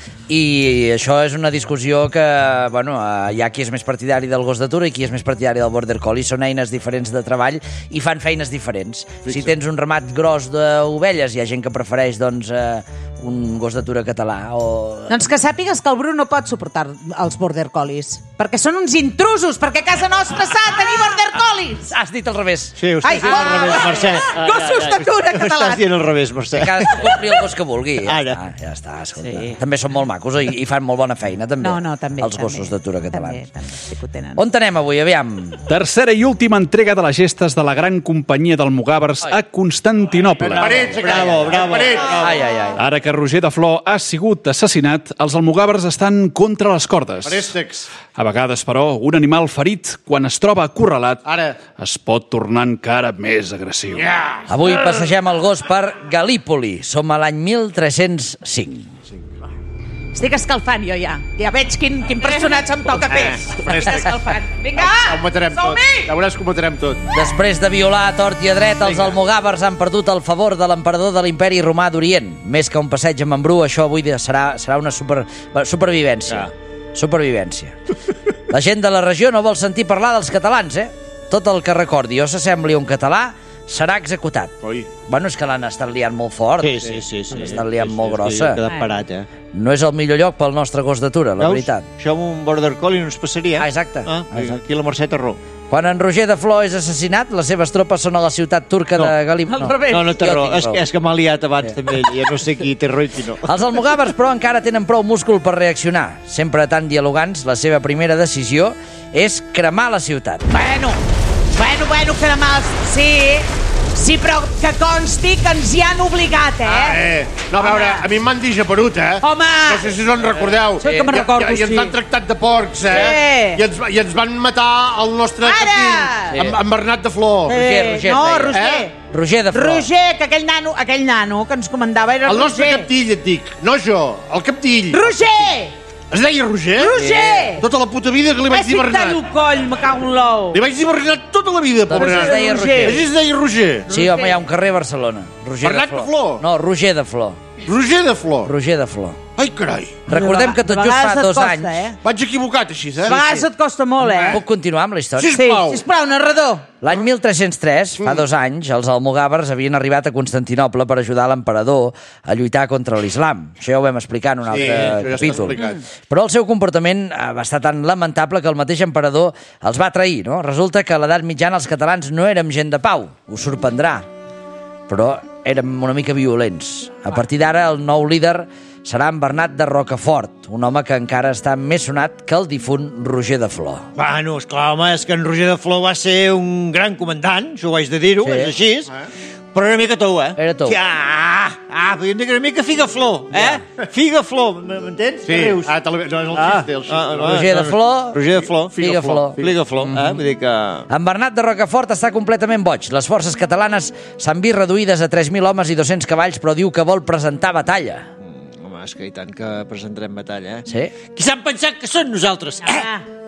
I això és una discussió que, bueno, hi ha qui és més partidari del gos d'atura i qui és més partidari del border collie. Són eines diferents de treball i fan feines diferents. Si tens un ramat gros d'ovelles, hi ha gent que prefereix, doncs, un gos d'atura català o... Doncs que sàpigues que el Bru no pot suportar els border collies, perquè són uns intrusos, perquè a casa nostra s'ha de tenir border collies. Has dit al revés. Sí, ho estàs dient al revés, Mercè. Gossos d'atura Ho estàs dient al revés, Mercè. Cadascú compri el gos que vulgui. Ara. Ja està, escolta. També són molt macos i fan molt bona feina, també. No, també. Els gossos d'atura catalans. També, sí que ho tenen. On anem avui, aviam? Tercera i última entrega de les gestes de la gran companyia d'Almogàvers a Constantinoble. Bravo. Ara que Roger de Flor ha sigut assassinat, els almogàvers estan contra les cordes. Préstecs. A vegades, però, un animal ferit, quan es troba acorralat, es pot tornar encara més agressiu. Avui passegem el gos per Galípoli. Som a l'any 1305. Estic escalfant jo ja. Ja veig quin personatge em toca fer. Estic escalfant. Vinga, som-hi! Ja veuràs que ho matarem tot. Després de violar a tort i a dret, els almogàvers han perdut el favor de l'emperador de l'imperi romà d'Orient. Més que un passeig amb en Bru, això avui serà una supervivència. Supervivència. La gent de la regió no vol sentir parlar dels catalans, Tot el que recordi o s'assembli a un català serà executat. Bueno, és que l'han estat liant molt fort. Sí. L'han estat liant molt grossa. Quedat parat, No és el millor lloc pel nostre gos d'atura, la veritat. Això amb un border collie no ens passaria. Exacte. Aquí la Mercè té raó. Quan en Roger de Flor és assassinat, les seves tropes són a la ciutat turca de Galípoli. No té raó. És que m'ha liat abans també. Ja no sé qui té raó i qui no. Els almogàvers, però, encara tenen prou múscul per reaccionar. Sempre tan dialogants, la seva primera decisió és cremar la ciutat. Bueno, cremar... Sí, però que consti que ens hi han obligat, No, a veure, a mi em van dir japerut, Home! No sé si us en recordeu. Sí que me'n recordo, I ens han tractat de porcs, I ens van matar el nostre capitell, en Bernat de Flor. Roger de Flor. Roger, que aquell nano que ens comandava era Roger. El nostre captill, et dic. No jo, el captill. Roger! Es deia Roger? Roger! Tota la puta vida que li vaig dir Bernat. És el coll, me cago en l'ou. Li vaig dir Bernat tota la vida, pobre. Doncs es deia Roger. Així es deia Roger. Sí, home, hi ha un carrer a Barcelona. Bernat de Flor? No, Roger de Flor. Roger de Flor? Roger de Flor. Ai, carai. Recordem que tot just fa 2 anys... Vaig equivocat, així, A vegades et costa molt, Puc continuar amb la història? Sisplau, narrador. L'any 1303, fa 2 anys, els almogàvers havien arribat a Constantinoble per ajudar l'emperador a lluitar contra l'islam. Això ja ho vam explicar en un altre capítol. Però el seu comportament va estar tan lamentable que el mateix emperador els va trair, no? Resulta que a l'edat mitjana els catalans no érem gent de pau. Us sorprendrà. Però érem una mica violents. A partir d'ara, el nou líder serà en Bernat de Rocafort, un home que encara està més sonat que el difunt Roger de Flor. Bueno, esclar, home, és que en Roger de Flor va ser un gran comandant, això ho haig de dir-ho, és així, però una mica tou, Era tou. Podríem dir que una mica figaflor, Figaflor, m'entens? Sí, no és el xiste, el xiste. Roger de Flor, Roger de Flor, Figaflor. Vull dir que... En Bernat de Rocafort està completament boig. Les forces catalanes s'han vist reduïdes a 3.000 homes i 200 cavalls, però diu que vol presentar batalla. Home, és que i tant que presentarem batalla, Sí? Qui s'han pensat que són nosaltres?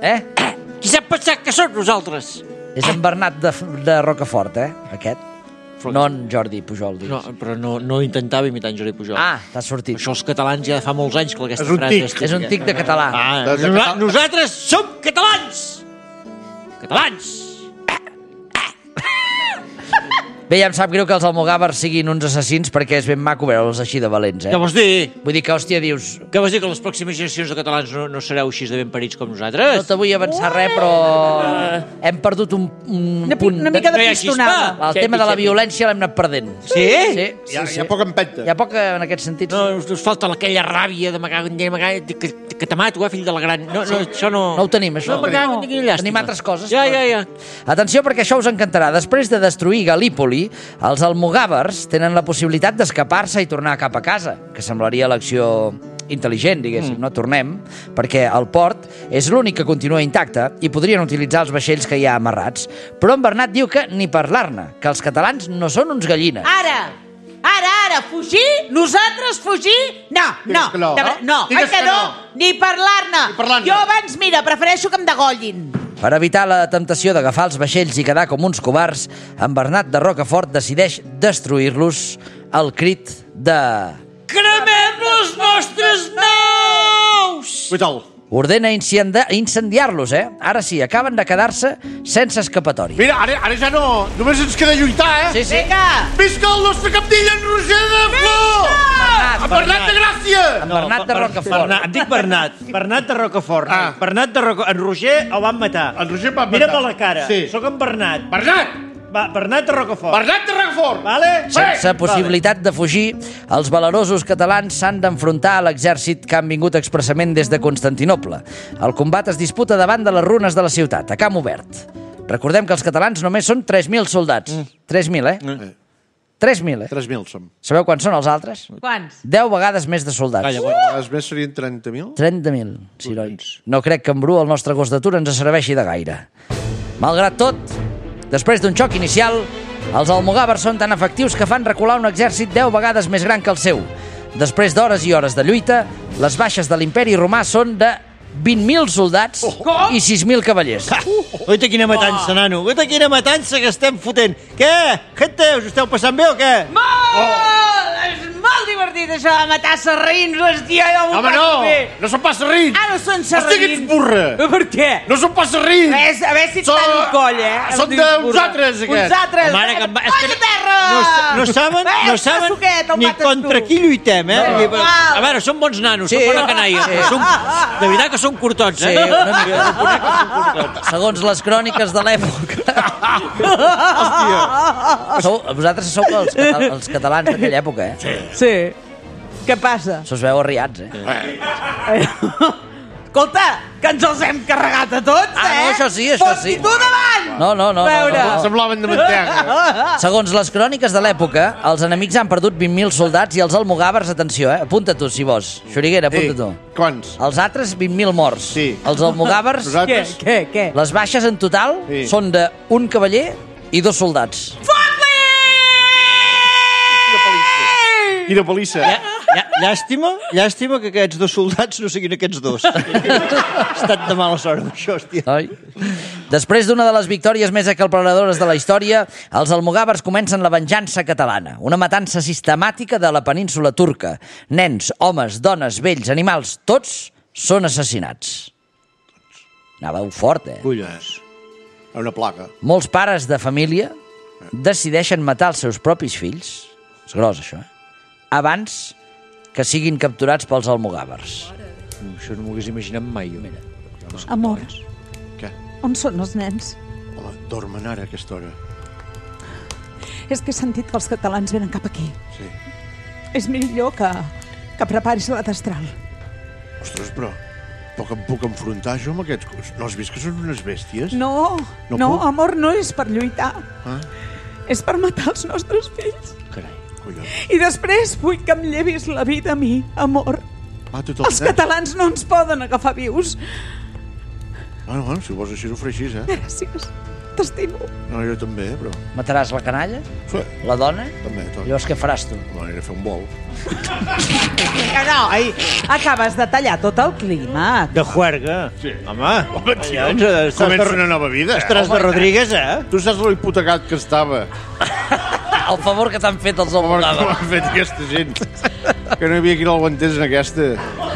Qui s'han pensat que són nosaltres? És en Bernat de Rocafort, aquest. No en Jordi Pujol, no, però no intentava imitar en Jordi Pujol. t'ha sortit. Això els catalans ja fa molts anys que aquesta frase... És un tic de català. Nosaltres som catalans! Catalans! Bé, ja em sap greu que els almogàvers siguin uns assassins perquè és ben maco veure'ls així de valents, Què vols dir? Vull dir que, hòstia, dius... Què vols dir, que les pròximes generacions de catalans no sereu així de ben parits com nosaltres? No te vull avançar res, però hem perdut un punt... Una mica de pistonada. El tema de la violència l'hem anat perdent. Sí? Hi ha poca empenta. Hi ha poca en aquest sentit. No, us falta aquella ràbia que te mato, fill de la gran... No, això no... No ho tenim, això. Tenim altres coses. Ja. Atenció, perquè això us encantarà. Després de destruir Galípoli, els almogàvers tenen la possibilitat d'escapar-se i tornar cap a casa, que semblaria l'acció intel·ligent, diguéssim, no? Tornem, perquè el port és l'únic que continua intacte i podrien utilitzar els vaixells que hi ha amarrats. Però en Bernat diu que ni parlar-ne, que els catalans no són uns gallines. Ara, fugir? Nosaltres fugir? No, oi que no? Ni parlar-ne. Jo abans, mira, prefereixo que em degollin. Per evitar la temptació d'agafar els vaixells i quedar com uns covards, en Bernat de Rocafort decideix destruir-los al crit de... Cremem les nostres naus! Ordena incendiar-los, Ara sí, acaben de quedar-se sense escapatòria. Mira, ara ja no... Només ens queda lluitar, Sí. Visca el nostre capdill, en Roger de Flor! En Bernat de Gràcia! En Bernat de Rocafort. Em dic Bernat. Bernat de Rocafort. Bernat de Rocafort. En Roger el van matar. En Roger va matar. Mira'm a la cara. Sí. Soc en Bernat. Bernat de Rocafort. Bernat de Rocafort! Vale? Sense possibilitat de fugir, els valerosos catalans s'han d'enfrontar a l'exèrcit que han vingut expressament des de Constantinoble. El combat es disputa davant de les runes de la ciutat, a camp obert. Recordem que els catalans només són 3.000 soldats. 3.000, 3.000, 3.000 som. Sabeu quants són els altres? Quants? 10 vegades més de soldats. Els més serien 30.000? 30.000, cirois. No crec que en Bru, el nostre gos d'atur, ens serveixi de gaire. Malgrat tot, després d'un xoc inicial, els almogàvers són tan efectius que fan recular un exèrcit 10 vegades més gran que el seu. Després d'hores i hores de lluita, les baixes de l'imperi romà són de 20.000 soldats i 6.000 cavallers. Oita quina matança, nano. Oita quina matança que estem fotent. Què? Gente, us esteu passant bé o què? És molt divertit, això de matar serrins, hòstia. Home, no són pas serrins. No són serrins. Hosti, que ets burra. Per què? No són pas serrins. A veure si et tallo el coll, Són d'uns altres, aquests. Uns altres. Coll a terra! No saben ni contra qui lluitem, A veure, són bons nanos, són bona canalla. De veritat que són curtots, Sí, una mica. Segons les cròniques de l'època. Vosaltres sou els catalans d'aquella època, Sí. Què passa? Se us veu arriats, Escolta, que ens els hem carregat a tots, no, això sí. Foti tu davant! No. Semblaven de mantega. Segons les cròniques de l'època, els enemics han perdut 20.000 soldats i els almogàvers, atenció, apunta tu, si vols. Xuriguera, apunta tu. Quants? Els altres, 20.000 morts. Sí. Els almogàvers... Què? Les baixes en total són d'un cavaller i 2 soldats. Quina palissa. Llàstima que aquests 2 soldats no siguin aquests 2. He estat de mala sort amb això, hòstia. Després d'una de les victòries més acalparadores de la història, els almogàvers comencen la venjança catalana, una matança sistemàtica de la península turca. Nens, homes, dones, vells, animals, tots són assassinats. Anàveu fort, Collons. Una plaga. Molts pares de família decideixen matar els seus propis fills. És gros, això, abans que siguin capturats pels almogàvers. Això no m'ho hagués imaginat mai. Amor. Què? On són els nens? Home, dormen ara a aquesta hora. És que he sentit que els catalans venen cap aquí. Sí. És millor que preparis la destral. Ostres, però que em puc enfrontar jo amb aquests... No has vist que són unes bèsties? No, amor, no és per lluitar. És per matar els nostres fills. Carai, collons. I després vull que em llevis la vida a mi, amor. Els catalans no ens poden agafar vius. Bueno, si ho vols així, ho faré així, Gràcies. T'estimo. No, jo també, però... Mataràs la canalla? Sí. La dona? També, tot. Llavors què faràs tu? Aniré a fer un vol. Acabes de tallar tot el clima. De juerga. Sí. Home, comença una nova vida. Estaràs de Rodríguez, Tu saps lo hipotecat que estava. El favor que t'han fet els almogàvers. Com han fet aquesta gent. Que no hi havia qui no l'aguantés en aquesta.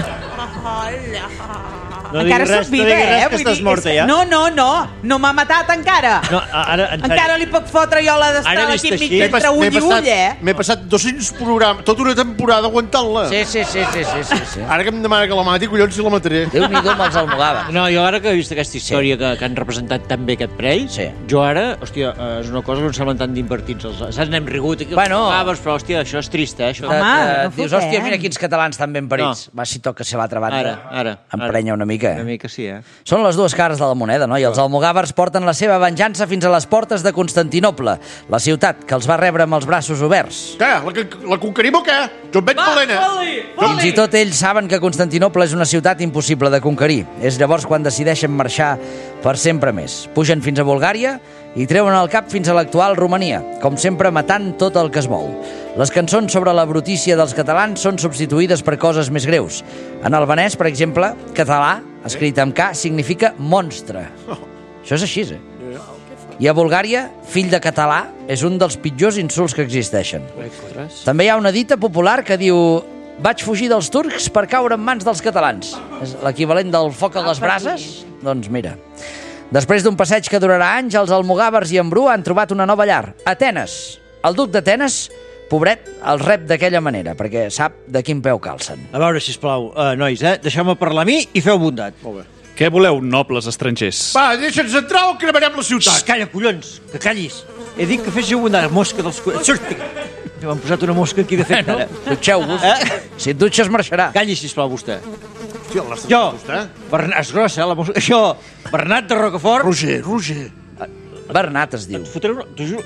No diguis res, que estàs morta ja. No m'ha matat encara. No, ara, encara li puc fotre jo la d'estar aquí mig entre ull i ull, M'he passat 200 programes, tota una temporada aguantant-la. Sí. Ara que em demana que la mati, collons, si la mataré. Déu-n'hi-do amb els almogàvers. No, jo ara que he vist aquesta història que han representat tan bé aquest prell, jo ara, hòstia, és una cosa que no semblen tan divertits. Saps, n'hem rigut aquí els almogàvers, però, hòstia, això és trist, això. Dius, hòstia, mira quins catalans tan ben parits. Va, si toca ser l'altra banda. Ara. Emprenya una mica. Una mica sí, Són les dues cares de la moneda, no? I els almogàvers porten la seva venjança fins a les portes de Constantinoble, la ciutat que els va rebre amb els braços oberts. Què? La conquerim o què? Jo en veig plena. Fins i tot ells saben que Constantinoble és una ciutat impossible de conquerir. És llavors quan decideixen marxar per sempre més. Pugen fins a Bulgària i treuen el cap fins a l'actual Romania, com sempre matant tot el que es mou. Les cançons sobre la brutícia dels catalans són substituïdes per coses més greus. En albanès, per exemple, català, escrit amb K, significa monstre. Això és així, I a Bulgària, fill de català és un dels pitjors insults que existeixen. També hi ha una dita popular que diu: vaig fugir dels turcs per caure en mans dels catalans. És l'equivalent del foc a les brases? Doncs mira. Després d'un passeig que durarà anys, els almogàvers i en Bru han trobat una nova llar, Atenes. El duc d'Atenes, pobret, els rep d'aquella manera, perquè sap de quin peu calcen. A veure, sisplau, nois, deixeu-me parlar a mi i feu bondat. Molt bé. Què voleu, nobles estrangers? Va, deixa'ns entrar o cremarem la ciutat. Calla, collons, que callis. He dit que féssiu bondat, mosca dels collons. Surti! M'han posat una mosca aquí de fet, ara. Dutxeu-vos. Si et dutxes, marxarà. Calli, sisplau, vostè. Hòstia, l'estàs és grossa, la mosca. Jo, Bernat de Rocafort. Roger. Bernat es diu. T'ho juro.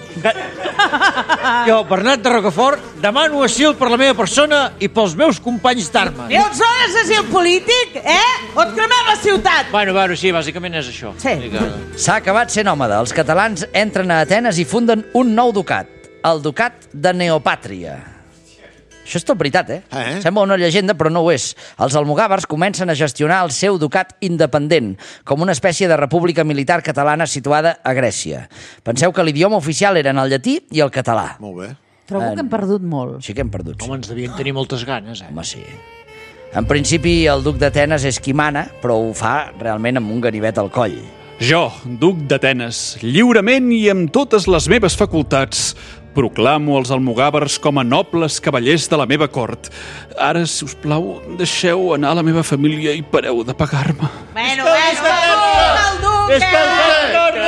Jo, Bernat de Rocafort, demano asil per la meva persona i pels meus companys d'armes. I on són asil polític, O et cremem la ciutat? Bueno, sí, bàsicament és això. Sí. S'ha acabat sent nòmada. Els catalans entren a Atenes i funden un nou ducat, el ducat de Neopàtria. Això és tot veritat, Sembla una llegenda, però no ho és. Els almogàvers comencen a gestionar el seu ducat independent, com una espècie de república militar catalana situada a Grècia. Penseu que l'idioma oficial eren el llatí i el català. Molt bé. Trobo que hem perdut molt. Sí que hem perdut. Home, ens devien tenir moltes ganes, Home, sí. En principi, el duc d'Atenes és qui mana, però ho fa realment amb un ganivet al coll. Jo, duc d'Atenes, lliurement i amb totes les meves facultats, proclamo els almogàvers com a nobles cavallers de la meva cort. Ara, si us plau, deixeu anar la meva família i pareu de pagar-me. Bueno, és que el duc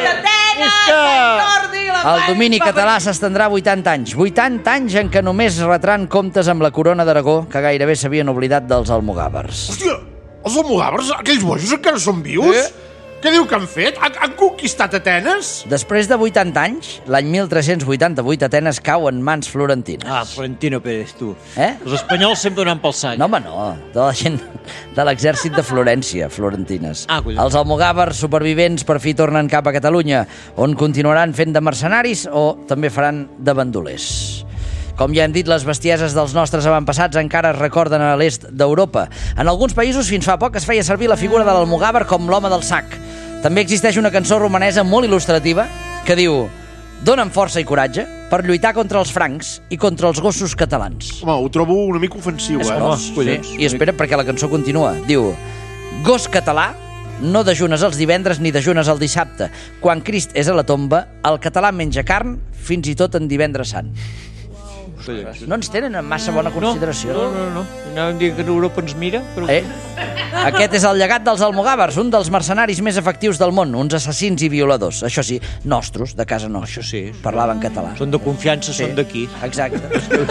El domini català s'estendrà 80 anys. 80 anys en què només retran comptes amb la corona d'Aragó, que gairebé s'havien oblidat dels almogàvers. Hòstia, els almogàvers, aquells bojos encara són vius? Què diu que han fet? Han conquistat Atenes? Després de 80 anys, l'any 1388, Atenes cau en mans florentines. Florentino Pérez, tu. Els espanyols sempre donant pel sac. No, home, no. De la gent de l'exèrcit de Florència, florentines. Els almogàvers supervivents per fi tornen cap a Catalunya, on continuaran fent de mercenaris o també faran de bandolers. Com ja hem dit, les bestieses dels nostres avantpassats encara es recorden a l'est d'Europa. En alguns països, fins fa poc, es feia servir la figura de l'almogàver com l'home del sac. També existeix una cançó romanesa molt il·lustrativa que diu: «Dóna'm força i coratge per lluitar contra els francs i contra els gossos catalans». Home, ho trobo una mica ofensiu, Sí. I espera, perquè la cançó continua. Diu: «Gos català, no dejunes els divendres ni dejunes el dissabte. Quan Crist és a la tomba, el català menja carn fins i tot en divendres sant». No ens tenen en massa bona consideració. No. Anàvem dient que Europa ens mira, però... Aquest és el llegat dels almogàvers, un dels mercenaris més efectius del món, uns assassins i violadors. Això sí, nostres, de casa nostra. Això sí. Parlaven català. Són de confiança, són d'aquí. Exacte.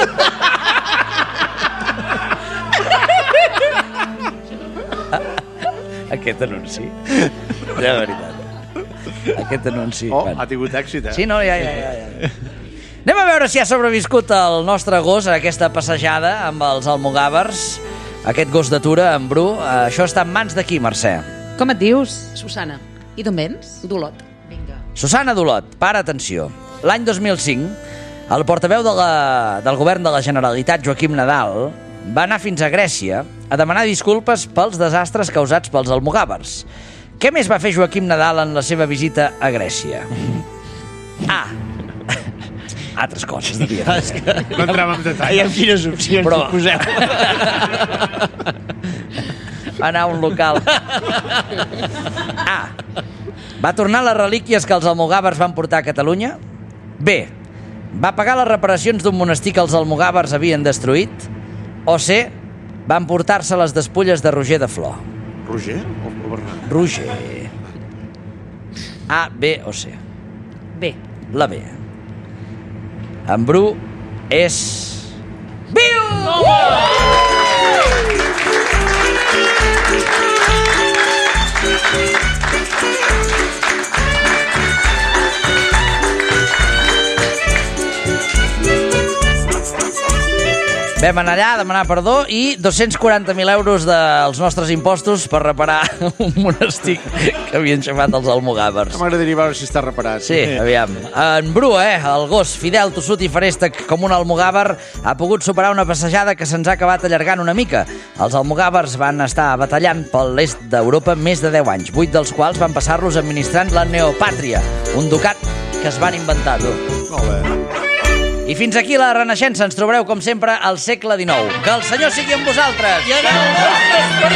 Aquest anunci. De veritat. Aquest anunci. Ha tingut èxit, Sí, no, ja. Anem a veure si ha sobreviscut el nostre gos a aquesta passejada amb els almogàvers. Aquest gos d'atura, en Bru. Això està en mans de qui, Mercè? Com et dius? Susana. I d'on vens? D'Olot. Vinga. Susana d'Olot, para atenció. L'any 2005, el portaveu del govern de la Generalitat, Joaquim Nadal, va anar fins a Grècia a demanar disculpes pels desastres causats pels almogàvers. Què més va fer Joaquim Nadal en la seva visita a Grècia? A. Altres coses devia fer. No entrem en detall. Amb quines opcions poseu. Va anar a un local. A. Va tornar les relíquies que els almogàvers van portar a Catalunya? B. Va pagar les reparacions d'un monestir que els almogàvers havien destruït? O C. Va emportar-se les despulles de Roger de Flor? Roger o Bernat? Roger. A, B o C? B. La B. En Bru és... viu! Vam anar allà a demanar perdó i 240.000 euros dels nostres impostos per reparar un monestir que havien xamat els almogàvers. M'agradaria veure si està reparat. Sí, aviam. En Bru, el gos fidel, tossut i ferèstec com un almogàver, ha pogut superar una passejada que se'ns ha acabat allargant una mica. Els almogàvers van estar batallant pel l'est d'Europa més de 10 anys, 8 dels quals van passar-los administrant la Neopàtria, un ducat que es van inventar, tu. Molt bé. I fins aquí la Renaixença. Ens trobareu, com sempre, al segle XIX. Que el Senyor sigui amb vosaltres! I en el vostre esperit!